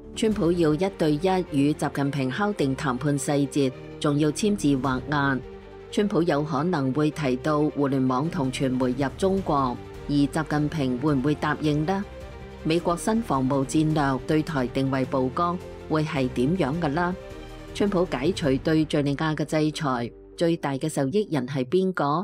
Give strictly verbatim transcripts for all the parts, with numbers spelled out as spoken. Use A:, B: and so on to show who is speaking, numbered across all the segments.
A: 川普要一對一與習近平敲定談判細節，仲要簽字畫押。川普有可能會提到互聯網同傳媒入中國，而習近平會唔會答應呢？美國新防務戰略對台定位曝光，會係點樣㗎啦？川普解除對敘利亞嘅制裁，最大嘅受益人係邊個？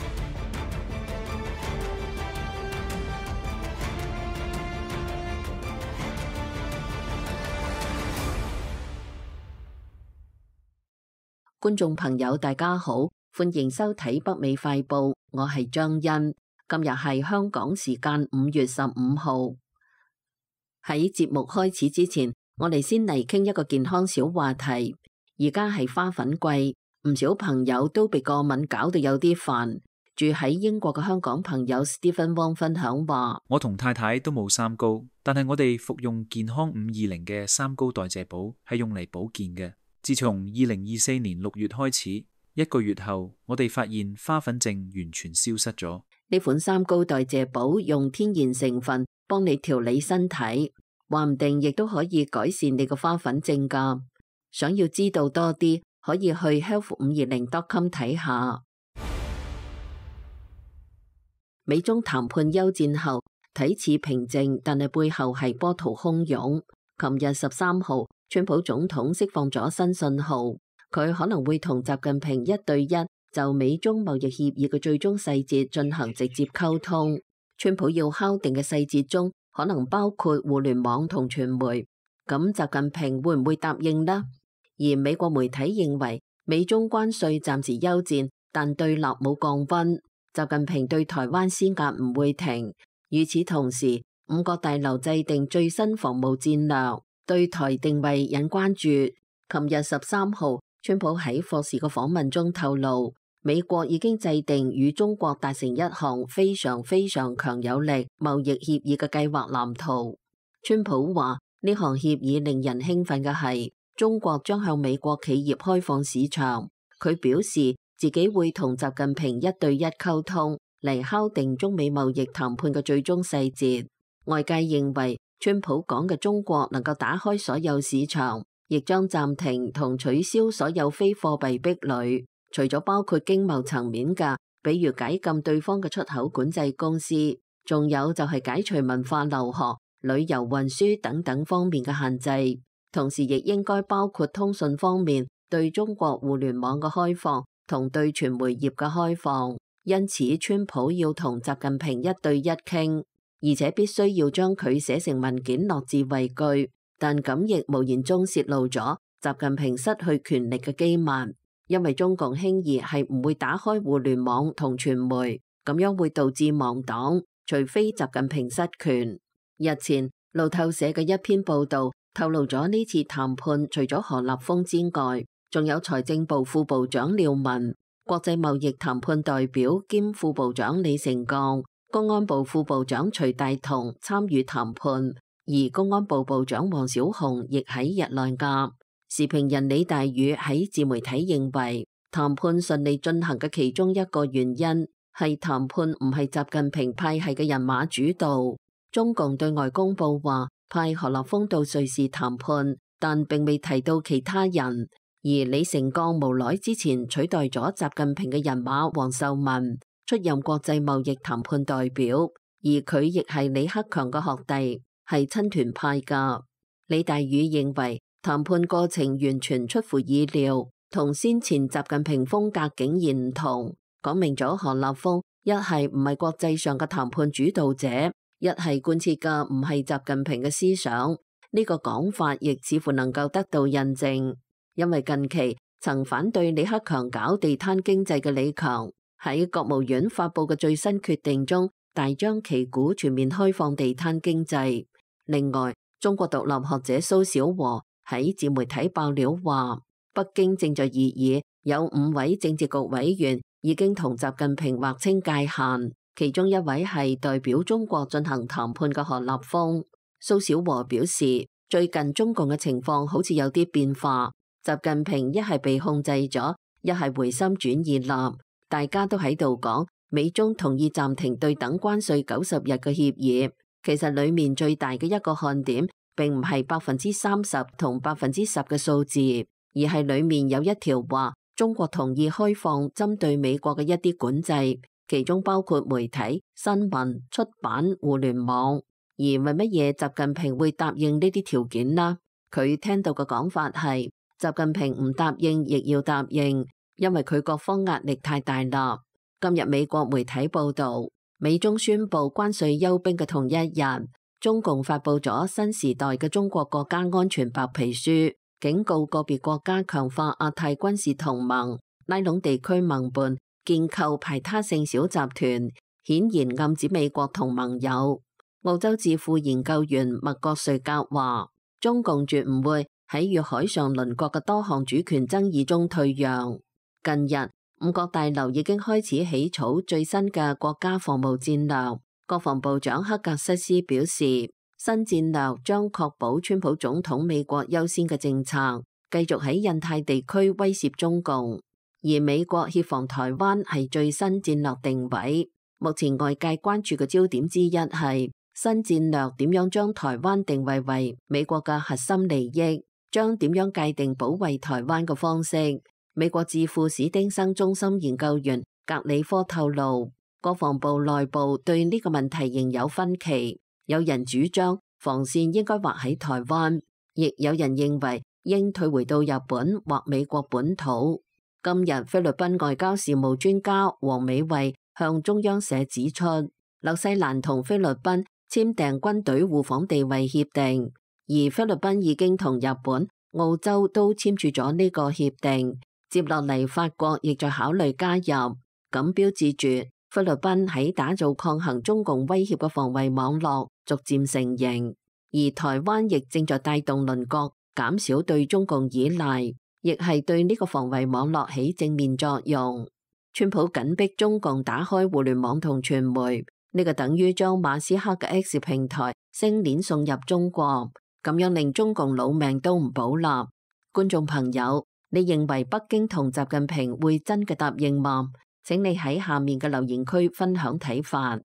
A: 觀眾朋友大家好，歡迎收睇北美快報，我係張欣。今日係香港時間五月十五號。喺節目開始之前，我哋先嚟傾一個健康小話題。而家係花粉季，唔少朋友都被過敏搞到有啲煩。住喺英國嘅香港朋友 Stephen Wong 分享話：
B: 我同太太都冇三高，但係我哋服用健康五二零嘅三高代謝寶係用嚟保健嘅。自從二零二四年六月開始，一個月後，我哋發現花粉症完全消失咗。
A: 呢款三高代謝寶用天然成分幫你調理身體，話唔定亦都可以改善你個花粉症㗎。想要知道多啲，可以去 health 五二零 dot com 睇下。美中談判休戰後，睇似平靜，但係背後係波濤洶湧。琴日十三號，川普總統釋放咗新信號，佢可能會同習近平一對一就美中貿易協議嘅最終細節進行直接溝通。川普要敲定嘅細節中，可能包括互聯網同傳媒。咁習近平會唔會答應呢？而美國媒體認為，美中關稅暫時休戰，但對立冇降溫。習近平對台灣施壓唔會停。與此同時，五角大樓制定最新防務戰略，對台定位引關注。琴日十三號，川普喺霍士嘅訪問中透露，美國已經制定與中國達成一項非常非常強有力貿易協議嘅計劃藍圖。川普話呢項協議令人興奮嘅係，中國將向美國企業開放市場。佢表示自己會同習近平一對一溝通，嚟敲定中美貿易談判嘅最終細節。外界認為，川普講嘅中國能夠打開所有市場，亦將暫停同取消所有非貨幣壁壘，除咗包括經貿層面嘅，比如解禁對方嘅出口管制公司，仲有就係解除文化留學、旅遊運輸等等方面嘅限制。同時亦應該包括通訊方面對中國互聯網嘅開放同對傳媒業嘅開放。因此，川普要同習近平一對一傾。而且必須要將佢寫成文件落字為據，但咁亦無言中泄露咗習近平失去權力嘅機密，因為中共輕易係唔會打開互聯網同傳媒，咁樣會導致亡黨，除非習近平失權。日前路透社嘅一篇報道透露咗呢次談判除咗何立峰之外，仲有財政部副部長廖文、國際貿易談判代表兼副部長李成鋼、公安部副部長徐大同參與談判，而公安部部長王小洪亦喺日內瓦。時評人李大宇喺自媒體認為，談判順利進行嘅其中一個原因係談判唔係習近平派系嘅人馬主導。中共對外公佈話派何立峰到瑞士談判，但並未提到其他人。而李成鋼無奈之前取代咗習近平嘅人馬王受文出任國際貿易談判代表，而佢亦係李克強嘅學弟，係親團派㗎。李大宇認為談判過程完全出乎意料，同先前習近平風格竟然唔同，講明咗何立峰一係唔係國際上嘅談判主導者，一係貫徹嘅唔係習近平嘅思想。呢個講法亦似乎能夠得到印證，因為近期曾反對李克強搞地攤經濟嘅李強，喺國務院發佈嘅最新決定中，大張旗鼓全面開放地攤經濟。另外，中國獨立學者蘇小和喺自媒體爆料話，北京正在議議，有五位政治局委員已經同習近平劃清界限，其中一位係代表中國進行談判嘅何立峰。蘇小和表示，最近中共嘅情況好似有啲變化，習近平一係被控制咗，一係回心轉意立。大家都喺度講美中同意暫停對等關稅九十日嘅協議，其實裡面最大嘅一個看點並唔係百分之三十同百分之十嘅數字，而係裡面有一條話中國同意開放針對美國嘅一啲管制，其中包括媒體、新聞、出版、互聯網。而為乜嘢習近平會答應呢啲條件呢？佢聽到嘅講法係習近平唔答應亦要答應，因為佢各方壓力太大啦。今日美國媒體報道，美中宣布關稅休兵嘅同一日，中共發布咗新時代嘅中國國家安全白皮書，警告個別國家強化亞太軍事同盟，拉攏地區盟伴，建構排他性小集團，顯然暗指美國同盟友。澳洲智庫研究員麥國瑞格話，中共絕唔會喺與海上鄰國嘅多項主權爭議中退讓。近日，五角大樓已經開始起草最新嘅國家防務戰略。國防部長克格瑟斯表示，新戰略將確保川普總統美國優先嘅政策，繼續喺印太地區威懾中共。而美國協防台灣係最新戰略定位。目前外界關注嘅焦點之一係新戰略點樣將台灣定位為美國嘅核心利益，將點樣界定保衛台灣嘅方式。美國智庫史丁生中心研究員格里科透露，國防部內部對呢個問題仍有分歧，有人主張防線應該劃喺台灣，亦有人認為應退回到日本或美國本土。今日菲律賓外交事務專家黃美惠向中央社指出，紐西蘭同菲律賓簽訂軍隊互訪地位協定，而菲律賓已經同日本、澳洲都簽署咗呢個協定。接落嚟，法國亦在考慮加入，咁標誌住菲律賓喺打造抗衡中共威脅嘅防衛網絡逐漸成型，而台灣亦正在帶動鄰國減少對中共依賴，亦係對呢個防衛網絡起正面作用。川普緊迫中共打開互聯網同傳媒，呢個等於將馬斯克嘅 X 平台星鏈送入中國，咁樣令中共老命都唔保啦。觀眾朋友，你認為北京同習近平會真嘅答應嗎？請你喺下面嘅留言區分享睇法。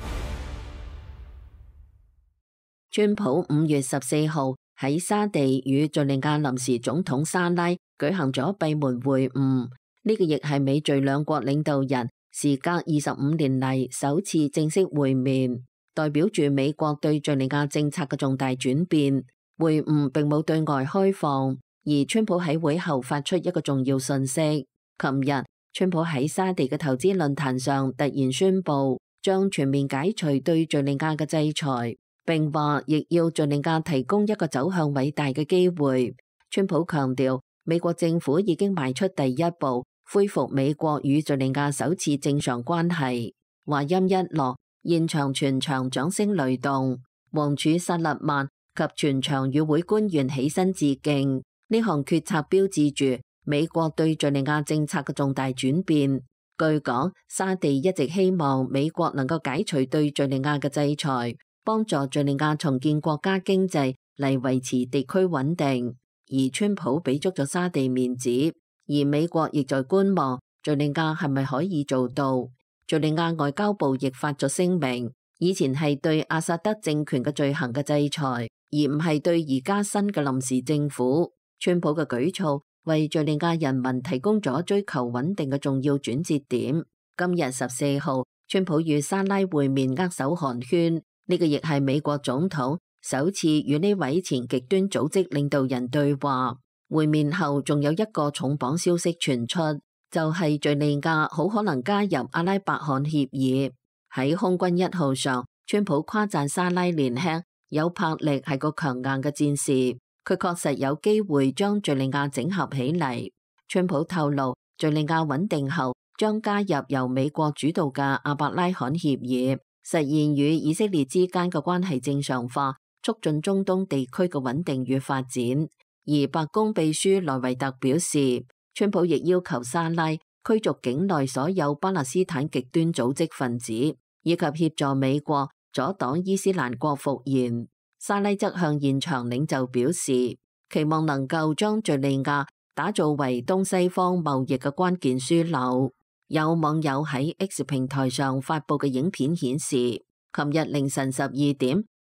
A: 川普五月十四號喺沙地與敘利亞臨時總統沙拉舉行咗閉門會晤，呢個亦係美敘兩國領導人時隔二十五年嚟首次正式會面，代表住美國對敘利亞政策嘅重大轉變。會晤並冇對外開放。而川普喺會後發出一個重要訊息。琴日，川普喺沙地嘅投資論壇上突然宣布，將全面解除對敘利亞嘅制裁，並話亦要敘利亞提供一個走向偉大嘅機會。川普強調，美國政府已經邁出第一步，恢復美國與敘利亞首次正常關係。話音一落，現場全場掌聲雷動，王儲薩勒曼及全場與會官員起身致敬。呢項決策標誌住美國對敘利亞政策嘅重大轉變。據講，沙地一直希望美國能夠解除對敘利亞嘅制裁，幫助敘利亞重建國家經濟嚟維持地區穩定。而川普俾足咗沙地面子，而美國亦在觀望敘利亞係咪可以做到。敘利亞外交部亦發咗聲明，以前係對阿薩德政權嘅罪行嘅制裁，而唔係對而家新嘅臨時政府。川普嘅舉措為敘利亞人民提供咗追求穩定嘅重要轉折點。今日十四號，川普與沙拉會面握手寒暄，呢個亦係美國總統首次與呢位前極端組織領導人對話。會面後仲有一個重磅消息傳出，就係敘利亞好可能加入阿拉伯罕協議。喺空軍一號上，川普誇讚沙拉年輕有魄力，係個強硬嘅戰士。佢確實有機會將敘利亞整合起嚟。川普透露，敘利亞穩定後將加入由美國主導嘅阿伯拉罕協議，實現與以色列之間嘅關係正常化，促進中東地區嘅穩定與發展。而白宮秘書萊維特表示，川普亦要求沙拉驅逐境內所有巴勒斯坦極端組織分子，以及協助美國阻擋伊斯蘭國復燃。沙拉則向現場領袖表示，期望能夠將敘利亞打造為東西方貿易嘅關鍵樞紐。有網友喺 X 平台上發布嘅影片顯示，琴日凌晨十二點，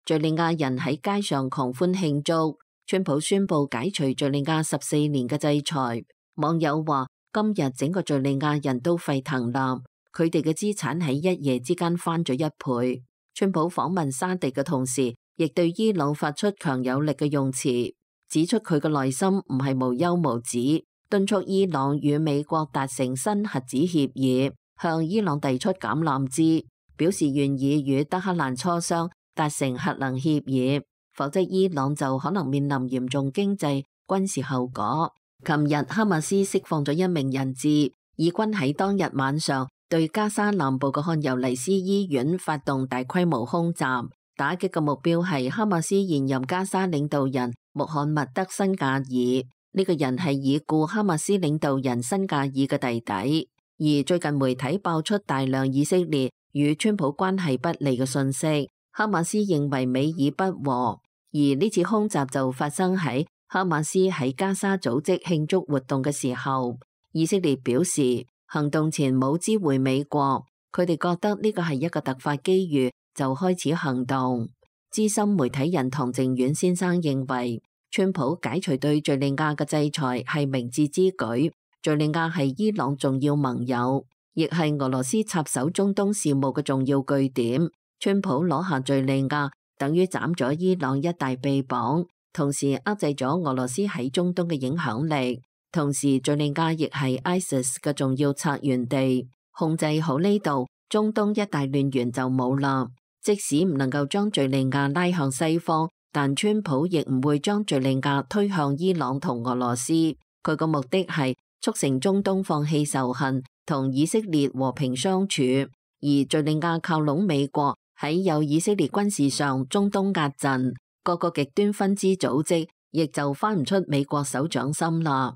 A: 敘利亞人喺街上狂歡慶祝。川普宣布解除敘利亞十四年嘅制裁。網友話：今日整個敘利亞人都沸騰啦，佢哋嘅資產喺一夜之間翻咗一倍。川普訪問沙地嘅同時，亦對伊朗發出強有力嘅用詞，指出佢嘅內心唔係無憂無止，敦促伊朗與美國達成新核子協議，向伊朗遞出橄欖枝，表示願意與德黑蘭磋商達成核能協議，否則伊朗就可能面臨嚴重經濟軍事後果。琴日哈馬斯釋放咗一名人質，以軍喺當日晚上對加沙南部嘅漢尤尼斯醫院發動大規模空襲，打擊嘅目標係哈馬斯現任加沙領導人穆罕默德辛賈爾。呢個人係已故哈馬斯領導人辛賈爾嘅弟弟。而最近媒體爆出大量以色列與川普關係不利嘅信息，哈馬斯認為美以不和。而呢次空襲就發生喺哈馬斯喺加沙組織慶祝活動嘅時候。以色列表示行動前冇知會美國，佢哋覺得呢個係一個突發機遇，就開始行動。資深媒體人唐靖遠先生認為，川普解除對敘利亞嘅制裁係明智之舉。敘利亞係伊朗重要盟友，亦係俄羅斯插手中東事務嘅重要據點。川普攞下敘利亞，等於斬咗伊朗一大臂膀，同時遏制咗俄羅斯喺中東嘅影響力。同時，敘利亞亦係 ISIS 嘅重要策源地，控制好呢度，中東一大亂源就冇啦。即使唔能夠將敘利亞拉向西方，但川普亦唔會將敘利亞推向伊朗同俄羅斯。佢個目的係促成中東放棄仇恨，同以色列和平相處。而敘利亞靠攏美國，喺有以色列軍事上中東壓陣，各個極端分支組織亦就翻唔出美國手掌心啦。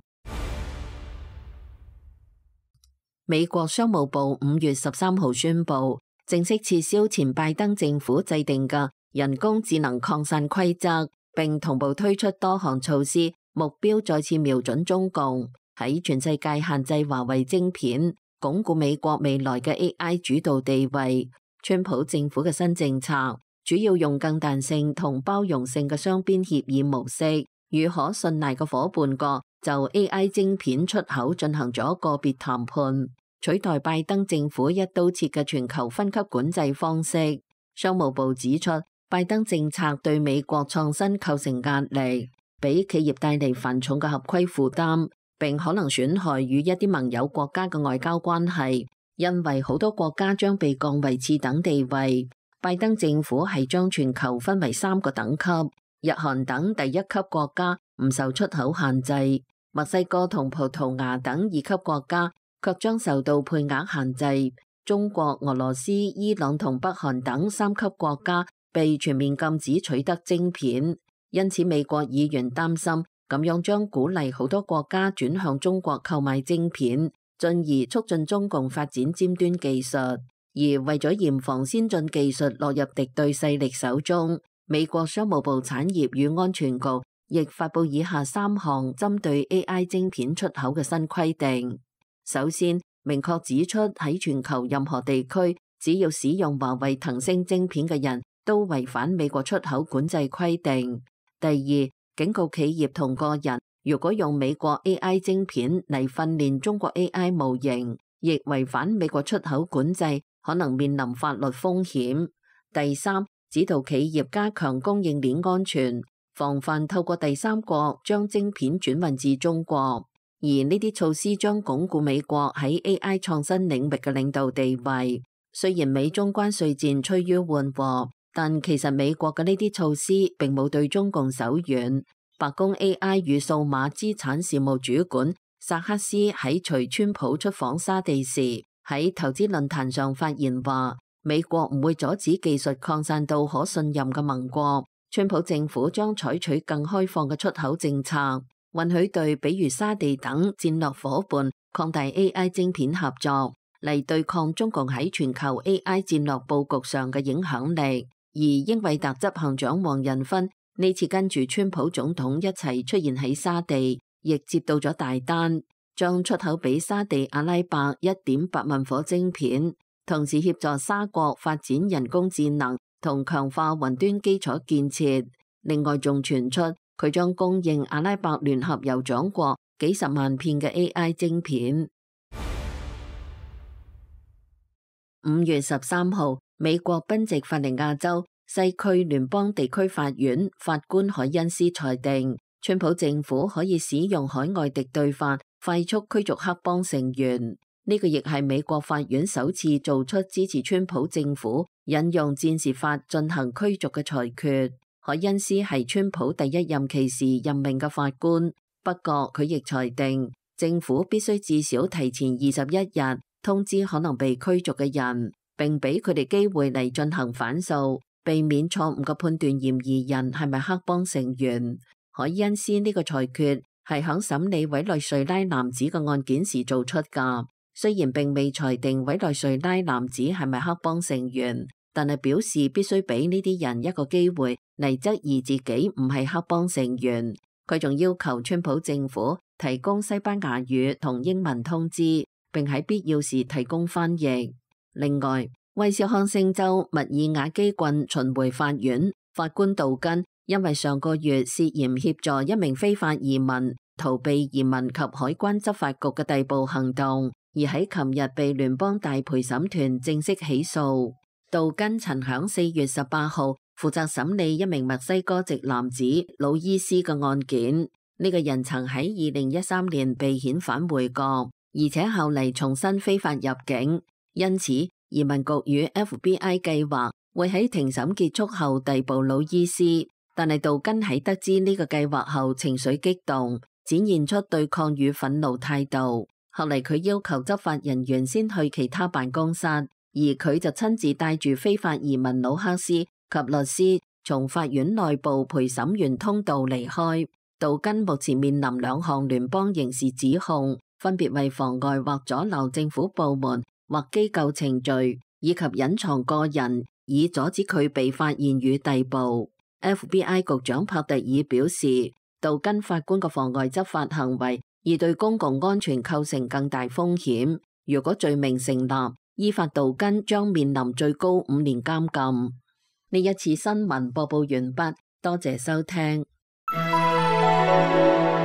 A: 美國商務部五月十三號宣布，正式撤銷前拜登政府制定嘅人工智能擴散規則，並同步推出多項措施，目標再次瞄準中共，喺全世界限制華為晶片，鞏固美國未來嘅 A I 主導地位。川普政府嘅新政策主要用更彈性同包容性嘅雙邊協議模式，與可信賴嘅夥伴國就 A I 晶片出口進行咗個別談判，取代拜登政府一刀切嘅全球分級管制方式。商務部指出，拜登政策對美國創新構成壓力，俾企業帶嚟繁重嘅合規負擔，並可能損害與一啲盟友國家嘅外交關係，因為好多國家將被降為次等地位。拜登政府係將全球分為三個等級，日韓等第一級國家唔受出口限制，墨西哥同葡萄牙等二級國家卻將受到配額限制，中國、俄羅斯、伊朗同北韓等三級國家被全面禁止取得晶片。因此美國議員擔心咁樣將鼓勵好多國家轉向中國購買晶片，進而促進中共發展尖端技術。而為咗嚴防先進技術落入敵對勢力手中，美國商務部產業與安全局亦發布以下三項針對 A I 晶片出口嘅新規定。首先，明確指出喺全球任何地區，只要使用華為騰星晶片嘅人都違反美國出口管制規定。第二，警告企業同個人，如果用美國 A I 晶片嚟訓練中國 A I 模型，亦違反美國出口管制，可能面臨法律風險。第三，指導企業加強供應鏈安全，防範透過第三國將晶片轉運至中國。而呢啲措施將鞏固美國喺 A I 創新領域嘅領導地位。雖然美中關稅戰趨於緩和，但其實美國嘅呢啲措施並冇對中共手軟。白宮 A I 與數碼資產事務主管薩克斯喺隨川普出訪沙地時，喺投資論壇上發言話，美國唔會阻止技術擴散到可信任嘅盟國。川普政府將採取更開放嘅出口政策，允許對比如沙地等戰略夥伴擴大 A I 晶片合作，嚟對抗中共喺全球 A I 戰略佈局上嘅影響力。而英偉達執行長黃仁勳呢次跟住川普總統一齊出現喺沙地，亦接到咗大單，將出口俾沙地阿拉伯一點八萬顆晶片，同時協助沙國發展人工智能同強化雲端基礎建設。另外仲傳出佢將供應阿拉伯聯合酋長國幾十萬片嘅 A I 晶片。五月十三號，美國賓夕法尼亞州西區聯邦地區法院法官海恩斯裁定，川普政府可以使用海外敵對法快速驅逐黑幫成員。呢個亦係美國法院首次做出支持川普政府引用戰時法進行驅逐嘅裁決。海恩斯係川普第一任期時任命嘅法官，不過佢亦裁定政府必須至少提前二十一日通知可能被驅逐嘅人，並俾佢哋機會嚟進行反訴，避免錯誤嘅判斷嫌疑人係咪黑幫成員。海恩斯呢個裁決係響審理委內瑞拉男子嘅案件時做出㗎，雖然並未裁定委內瑞拉男子係咪黑幫成員，但係表示必須俾呢啲人一個機會嚟質疑自己唔係黑幫成員。佢仲要求川普政府提供西班牙語同英文通知，並喺必要時提供翻譯。另外，威斯康星州密爾瓦基郡巡迴法院法官杜根因為上個月涉嫌協助一名非法移民逃避移民及海關執法局嘅逮捕行動，而喺琴日被聯邦大陪審團正式起訴。杜根曾響四月十八號負責審理一名墨西哥籍男子魯伊斯嘅案件。呢、這個人曾喺二零一三年被遣返回國，而且後嚟重新非法入境，因此移民局與 F B I 計劃會喺庭審結束後逮捕魯伊斯。但係杜根喺得知呢個計劃後情緒激動，展現出對抗與憤怒態度。後嚟佢要求執法人員先去其他辦公室，而佢就親自帶住非法移民魯克斯及律師從法院內部陪審員通道離開。杜根目前面臨兩項聯邦刑事指控，分別為妨礙或阻撓政府部門或機構程序，以及隱藏個人以阻止佢被發現與逮捕。F B I 局長帕特爾表示，杜根法官嘅妨礙執法行為而對公共安全構成更大風險。如果罪名成立，依法杜根將面臨最高五年監禁。呢一次新聞播報完畢，多謝收聽。